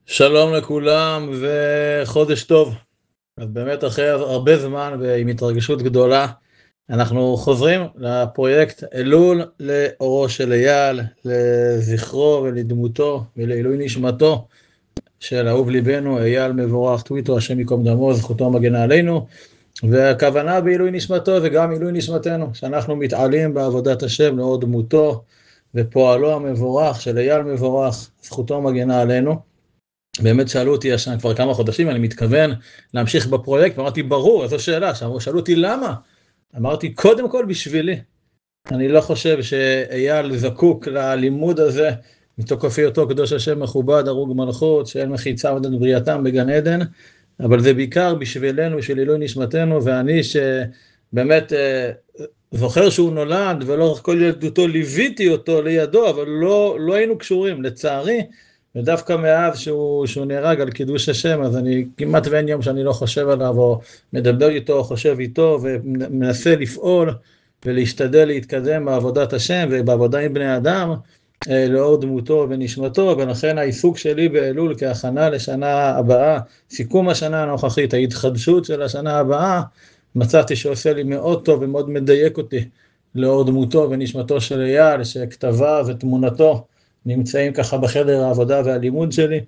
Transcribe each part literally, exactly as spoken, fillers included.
שלום לכולם וחודש טוב. אז באמת אחרי הרבה זמן ועם התרגשות גדולה, אנחנו חוזרים לפרויקט אלול לאורו של אייל, לזכרו ולדמותו ולעילוי נשמתו של אהוב ליבנו, אייל מבורך טוויטו, השם ייקום דמו, זכותו מגנה עלינו. והכוונה בעילוי נשמתו זה גם עילוי נשמתנו, שאנחנו מתעלים בעבודת השם לאור דמותו ופועלו המבורך של אייל מבורך, זכותו מגנה עלינו. באמת שאלו אותי השנה כבר כמה חודשים, אני מתכוון להמשיך בפרויקט, ואמרתי ברור, איזו שאלה, שאלו אותי למה? אמרתי קודם כל בשבילי, אני לא חושב שאייל זקוק ללימוד הזה, מתוקף היותו קדוש השם מכובד, הרוג מלכות, שאין מחיצה עד בריאתם בגן עדן, אבל זה בעיקר בשבילנו, בשביל עילוי נשמתנו, ואני שבאמת זוכר שהוא נולד, ולא כל ילדותו ליוויתי אותו לידו, אבל לא, לא היינו קשורים, לצערי, ודווקא מאז שהוא, שהוא נהרג על קידוש השם, אז אני כמעט ואין יום שאני לא חושב עליו, או מדבר איתו, או חושב איתו, ומנסה לפעול, ולהשתדל להתקדם בעבודת השם, ובעבודה עם בני אדם, לאור דמותו ונשמתו, ולכן העיסוק שלי באלול כהכנה לשנה הבאה, סיכום השנה הנוכחית, ההתחדשות של השנה הבאה, מצאתי שעושה לי מאוד טוב ומאוד מדייק אותי, לאור דמותו ונשמתו של אייל, שכתבה ותמונתו, נמצאים ככה בחדר העבודה והלימוד שלי,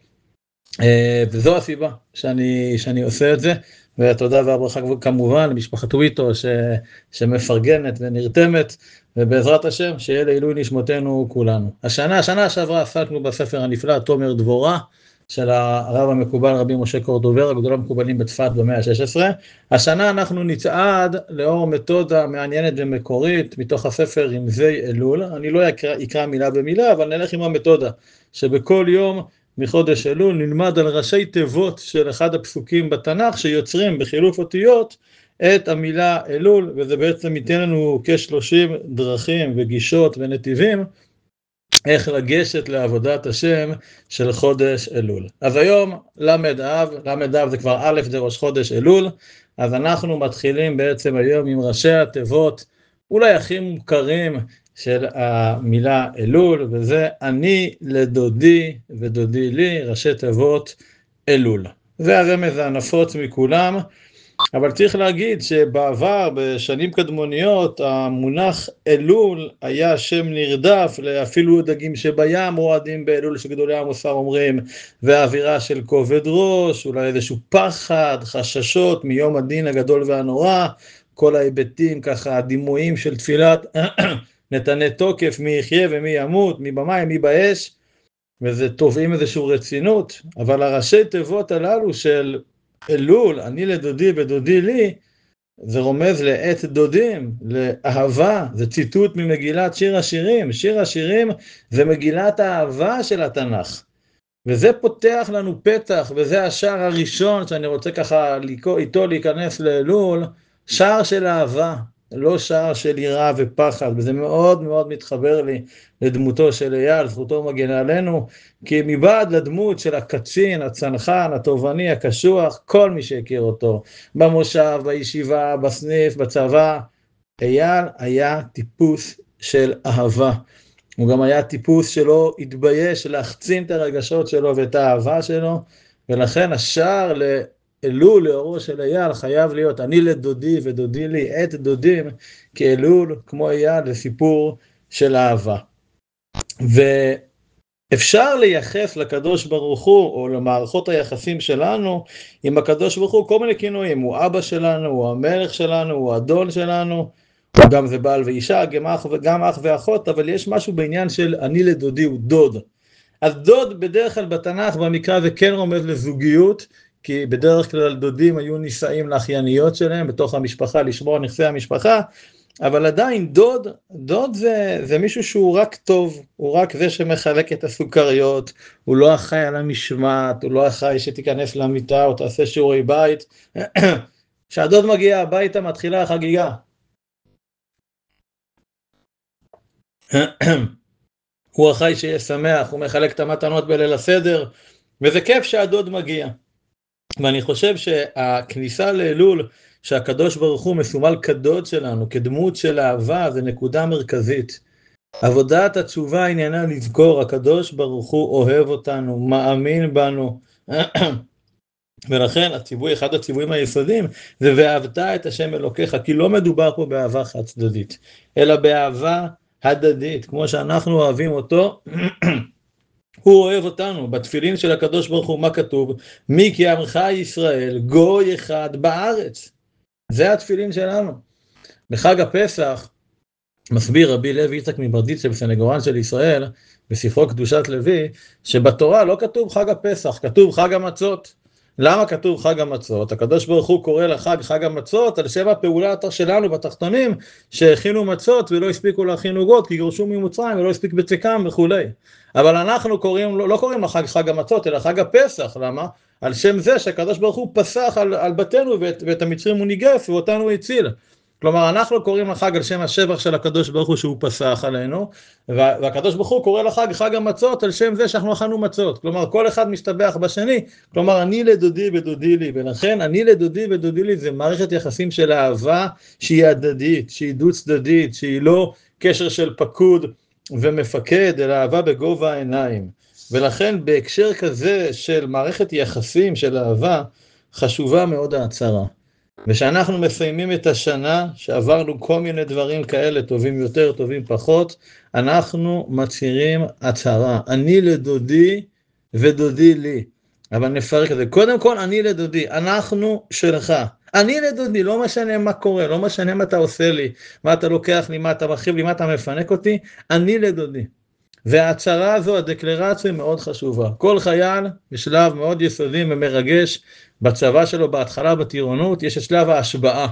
וזו הסיבה שאני, שאני עושה את זה, והתודה והברכה כמובן למשפחת טוויטו ש, שמפרגנת ונרתמת, ובעזרת השם שיהיה לעילוי נשמותינו כולנו. השנה, השנה שעברה עסקנו בספר הנפלא תומר דבורה, של הרב המקובל רבי משה קורדובר, הגדול המקובלים בצפת במאה ה-שש עשרה. השנה אנחנו נצעד לאור מתודה מעניינת ומקורית, מתוך הספר רמזי אלול. אני לא אקרא, אקרא מילה במילה, אבל נלך עם המתודה, שבכל יום מחודש אלול נלמד על ראשי תיבות של אחד הפסוקים בתנ"ך, שיוצרים בחילוף אותיות את המילה אלול, וזה בעצם ייתן לנו כ-שלושים דרכים וגישות ונתיבים, איך לגשת לעבודת השם של חודש אלול. אז היום למד אב, למד אב זה כבר א' זה ראש חודש אלול, אז אנחנו מתחילים בעצם היום עם ראשי התיבות, אולי הכי מוכרים של המילה אלול, וזה אני לדודי ודודי לי, ראשי תיבות אלול. זה הרמז הנפוץ מכולם, אבל צריך להגיד שבעבר, בשנים קדמוניות, המונח אלול היה שם נרדף, אפילו דגים שבים מועדים באלול שגדולי המוסר אומרים, והאווירה של כובד ראש, אולי איזשהו פחד, חששות מיום הדין הגדול והנורא, כל ההיבטים ככה, הדימויים של תפילת נתנה תוקף, מי יחיה ומי ימות, מי במים, מי באש, וזה תובעים איזשהו רצינות, אבל הראשי תיבות הללו של אלול, אני לדודי ודודי לי, זה רומז לעת דודים, לאהבה, זה ציטוט ממגילת שיר השירים, שיר השירים זה מגילת האהבה של התנ"ך, וזה פותח לנו פתח, וזה השער הראשון שאני רוצה ככה איתו להיכנס לאלול, שער של אהבה, לא שער של יראה ופחד, וזה מאוד מאוד מתחבר לי לדמותו של אייל, זכותו מגנה עלינו, כי מבעד לדמות של הקצין, הצנחן, התובעני, הקשוח, כל מי שהכיר אותו, במושב, בישיבה, בסניף, בצבא, אייל היה טיפוס של אהבה. הוא גם היה טיפוס שלא התבייש להחצין את הרגשות שלו ואת האהבה שלו, ולכן השער ל... אלול לאורו של אייל חייב להיות אני לדודי ודודי לי, את דודים, כי אלול כמו אייל זה סיפור של אהבה. ואפשר לייחס לקדוש ברוך הוא או למערכות היחסים שלנו עם הקדוש ברוך הוא כל מיני כינויים, הוא אבא שלנו, הוא המלך שלנו, הוא אדון שלנו, הוא גם זה בעל ואישה, גם אח, גם אח ואחות, אבל יש משהו בעניין של אני לדודי הוא דוד. אז דוד בדרך כלל בתנ"ך במקרא זה כן רומז לזוגיות, כי בדרך כלל דודים היו נישאים לאחייניות שלהם בתוך המשפחה, לשמור נכסי המשפחה, אבל עדיין דוד, דוד זה, זה מישהו שהוא רק טוב, הוא רק זה שמחלק את הסוכריות, הוא לא אחראי על המשמעת, הוא לא אחראי שתיכנס למיטה או תעשה שיעורי בית. כשהדוד מגיע הביתה מתחילה החגיגה. הוא אחראי שיהיה שמח, הוא מחלק את המתנות בליל הסדר, וזה כיף שהדוד מגיע. ואני חושב שהכניסה לאלול, שהקדוש ברוך הוא מסומל כדוד שלנו, כדמות של אהבה, זה נקודה מרכזית. עבודת התשובה עניינה לזכור, הקדוש ברוך הוא אוהב אותנו, מאמין בנו, ולכן הציווי, אחד הציוויים היסודיים, זה ואהבת את השם אלוקיך, כי לא מדובר פה באהבה חד צדדית, אלא באהבה הדדית, כמו שאנחנו אוהבים אותו, הוא אוהב אותנו. בתפילין של הקדוש ברוך הוא, מה כתוב? מי כי עמך ישראל, גוי אחד בארץ. זה התפילין שלנו. בחג הפסח, מסביר רבי לוי יצחק מברדיצ'ב, בסנגורן של ישראל, בספרו קדושת לוי, שבתורה לא כתוב חג הפסח, כתוב חג המצות. למה כתוב חג המצות? הקדוש ברוך הוא קורא לחג חג המצות על שם הפעולה שלנו בתחתונים, שהכינו מצות ולא הספיקו להכין עוגות, כי גורשו ממצרים ולא הספיק בצקם וכולי. אבל אנחנו קוראים, לא, לא קוראים לחג חג המצות, אלא חג הפסח. למה? על שם זה שהקדוש ברוך הוא פסח על, על בתינו, ואת, ואת המצרים הוא ניגף ואותנו הציל. כלומר, אנחנו קוראים לחג על שם השבח של הקדוש ברוך הוא שהוא פסח עלינו, והקדוש ברוך הוא קורא לחג חג המצות על שם זה שאנחנו אכלנו מצות. כלומר, כל אחד משתבח בשני. כלומר, אני לדודי ודודי לי, ולכן אני לדודי ודודי לי זה מערכת יחסים של אהבה שהיא הדדית, שהיא דו צדדית, שהיא לא קשר של פקוד ומפקד, אלא אהבה בגובה העיניים. ולכן בהקשר כזה של מערכת יחסים של אהבה, חשובה מאוד ההצהרה. ושאנחנו מסיימים את השנה, שעברנו כל מיני דברים כאלה, טובים יותר, טובים פחות, אנחנו מצהירים הצהרה, אני לדודי ודודי לי. אבל נפרק את זה. קודם כל, אני לדודי, אנחנו שלך. אני לדודי, לא משנה מה קורה, לא משנה מה אתה עושה לי, מה אתה לוקח לי, מה אתה מרחיב לי, מה אתה מפנק אותי, אני לדודי. וההצהרה הזו, הדקלרציה מאוד חשובה. כל חייל, בשלב מאוד יסודי ומרגש, בצבא שלו, בהתחלה בטירונות, יש את שלב ההשבעה.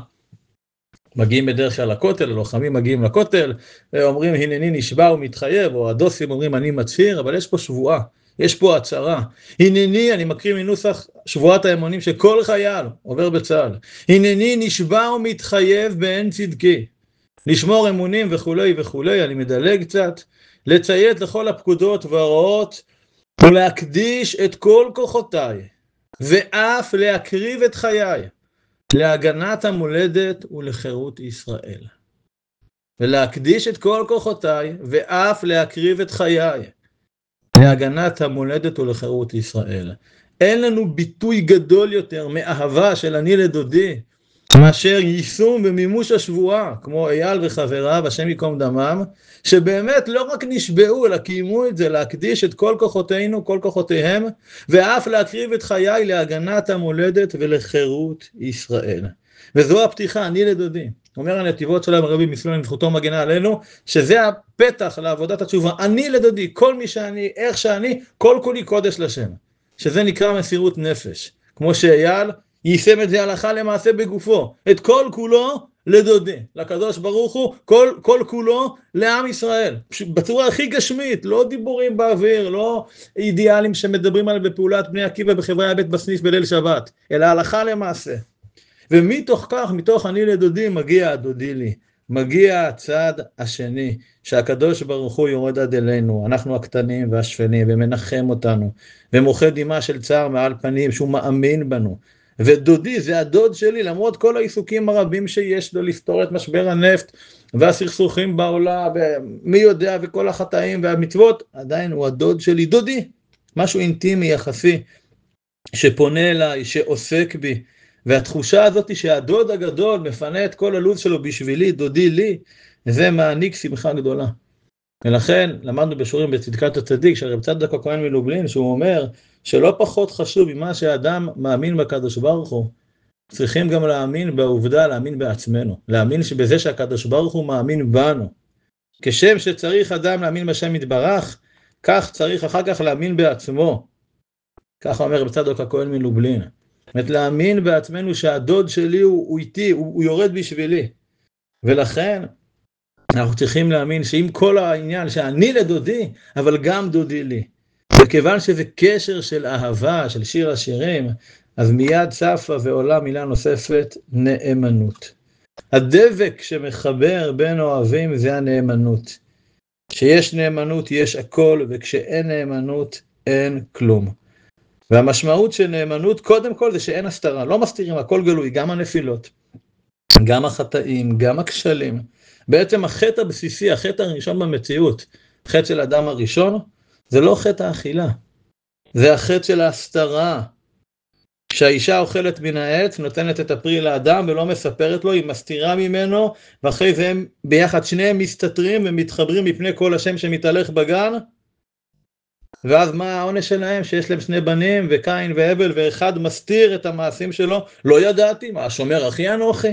מגיעים בדרך כלל לכותל, הלוחמים מגיעים לכותל, אומרים הנני נשבע ומתחייב, או הדוסים אומרים אני מצהיר, אבל יש פה שבועה, יש פה הצהרה. הנני, אני מקריא מנוסח שבועת האמונים שכל חייל עובר בצה"ל, הנני נשבע ומתחייב בעין צדקי, לשמור אמונים וכולי וכולי, אני מדלג קצת, לציית לכל הפקודות וההוראות, ולהקדיש את כל כוחותיי, ואף להקריב את חיי, להגנת המולדת ולחירות ישראל. ולהקדיש את כל כוחותיי, ואף להקריב את חיי, להגנת המולדת ולחירות ישראל. אין לנו ביטוי גדול יותר מאהבה של אני לדודי, מאשר יישום ומימוש השבועה, כמו אייל וחבריו, השם יקום דמם, שבאמת לא רק נשבעו, אלא קיימו את זה, להקדיש את כל כוחותינו, כל כוחותיהם, ואף להקריב את חיי להגנת המולדת ולחירות ישראל. וזו הפתיחה, אני לדודי. אומר הנתיבות שלהם הרבי מסלול זכותו מגנה עלינו, שזה הפתח לעבודת התשובה. אני לדודי, כל מי שאני, איך שאני, כל כולי קודש לשם. שזה נקרא מסירות נפש. כמו שאייל יישם את זה הלכה למעשה בגופו. את כל כולו לדודי, לקדוש ברוך הוא, כל, כל כולו לעם ישראל. בצורה הכי גשמית, לא דיבורים באוויר, לא אידיאלים שמדברים עליהם בפעולת בני עקיבא בחברי הבית בסניף בליל שבת, אלא הלכה למעשה. ומתוך כך, מתוך אני לדודי, מגיע הדודי לי. מגיע הצד השני, שהקדוש ברוך הוא יורד עד אלינו, אנחנו הקטנים והשפנים, ומנחם אותנו, ומוחה דמעה של צער מעל פנים, שהוא מאמין בנו. ודודי זה הדוד שלי, למרות כל העיסוקים הרבים שיש לו לפתור את משבר הנפט, והסכסוכים בעולם, ומי יודע, וכל החטאים והמצוות, עדיין הוא הדוד שלי, דודי. משהו אינטימי, יחסי, שפונה אליי, שעוסק בי, והתחושה הזאת שהדוד הגדול מפנה את כל הלוז שלו בשבילי, דודי לי, זה מעניק שמחה גדולה. ולכן למדנו בשיעורים בצדקת הצדיק של רב צדוק הכהן מלובלין, שהוא אומר שלא פחות חשוב ממה שאדם מאמין בקדוש ברוך הוא, צריכים גם להאמין בעובדה, להאמין בעצמנו, להאמין שבזה שהקדוש ברוך הוא מאמין בנו. כשם שצריך אדם להאמין בשם יתברך, כך צריך אחר כך להאמין בעצמו. כך אומר רב צדוק הכהן מלובלין. זאת אומרת, להאמין בעצמנו שהדוד שלי הוא, הוא איתי, הוא, הוא יורד בשבילי. ולכן אנחנו צריכים להאמין שעם כל העניין שאני לדודי, אבל גם דודי לי. וכיוון שזה קשר של אהבה, של שיר השירים, אז מיד צפה ועולה מילה נוספת, נאמנות. הדבק שמחבר בין אוהבים זה הנאמנות. כשיש נאמנות יש הכל, וכשאין נאמנות אין כלום. והמשמעות של נאמנות קודם כל זה שאין הסתרה, לא מסתירים, הכל גלוי, גם הנפילות, גם החטאים, גם הכשלים. בעצם החטא הבסיסי, החטא הראשון במציאות, חטא של אדם הראשון, זה לא חטא האכילה. זה החטא של ההסתרה. כשהאישה אוכלת מן העץ, נותנת את הפרי לאדם ולא מספרת לו, היא מסתירה ממנו, ואחרי זה הם ביחד שניהם מסתתרים ומתחברים מפני כל השם שמתהלך בגן, ואז מה העונש שלהם? שיש להם שני בנים, וקין והבל, ואחד מסתיר את המעשים שלו, לא ידעתי, מה, השומר אחי אנוכי?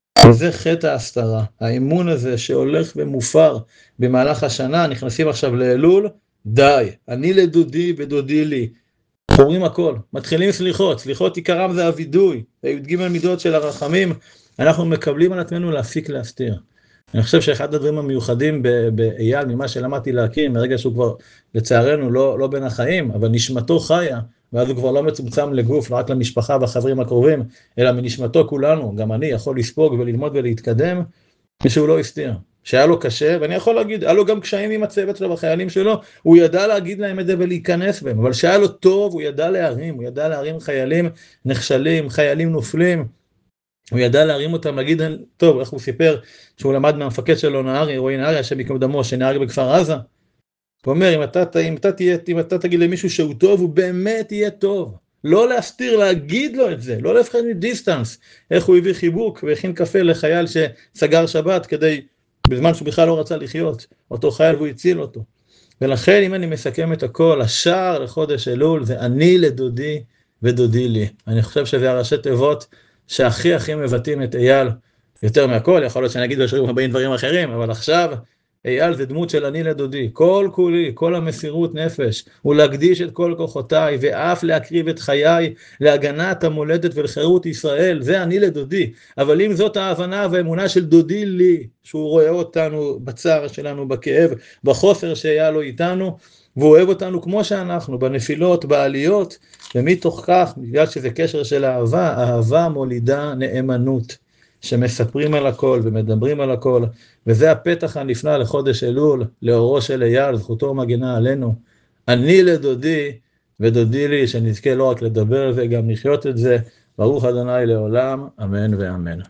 זה חטא ההסתרה, האמון הזה שהולך ומופר במהלך השנה, נכנסים עכשיו לאלול, די, אני לדודי ודודי לי, חורים הכל, מתחילים סליחות, סליחות עיקרם זה הווידוי, וי"ג מידות של הרחמים, אנחנו מקבלים על עצמנו להפסיק להסתיר. אני חושב שאחד הדברים המיוחדים באייל, ממה שלמדתי להכיר, מרגע שהוא כבר לצערנו לא, לא בין החיים, אבל נשמתו חיה, ואז הוא כבר לא מצומצם לגוף, לא רק למשפחה והחברים הקרובים, אלא מנשמתו כולנו, גם אני יכול לספוג וללמוד ולהתקדם, כשהוא לא הסתיר. שהיה לו קשה, ואני יכול להגיד, היה לו גם קשיים עם הצוות שלו והחיילים שלו, הוא ידע להגיד להם את זה ולהיכנס בהם, אבל שהיה לו טוב, הוא ידע להרים, הוא ידע להרים חיילים נכשלים, חיילים נופלים, הוא ידע להרים אותם, להגיד, טוב, איך הוא סיפר, שהוא למד מהמפקד שלו, נהרי, רועי נהרי, השם יקום דמו, שנהרג בכפר עזה, הוא אומר, אם אתה, אם אתה תהיה, אם אתה תגיד למישהו שהוא טוב, הוא באמת יהיה טוב. לא להסתיר, להגיד לו את זה, לא לפחד מדיסטנס. איך הוא הביא חיבוק והכין קפה לחייל שסגר שבת, כדי, בזמן שהוא בכלל לא רצה לחיות, אותו חייל והוא הציל אותו. ולכן, אם אני מסכם את הכל, השער לחודש אלול, זה אני לדודי ודודי לי. אני חושב שזה הראשי תיבות שהכי הכי מבטאים את אייל יותר מהכל, יכול להיות שאני אגיד בשירים הבאים דברים אחרים, אבל עכשיו, אייל זה דמות של אני לדודי, כל כולי, כל המסירות נפש, ולהקדיש את כל כוחותיי, ואף להקריב את חיי, להגנת המולדת ולחירות ישראל, זה אני לדודי, אבל אם זאת ההבנה והאמונה של דודי לי, שהוא רואה אותנו בצער שלנו, בכאב, בחוסר שהיה לו איתנו, והוא אוהב אותנו כמו שאנחנו, בנפילות, בעליות, ומתוך כך, בגלל שזה קשר של אהבה, אהבה מולידה נאמנות, שמספרים על הכל ומדברים על הכל, וזה הפתח הנפלא לחודש אלול, לאורו של אייל, זכותו מגנה עלינו. אני לדודי ודודי לי, שנזכה לא רק לדבר על זה, גם לחיות את זה. ברוך ה' לעולם, אמן ואמן.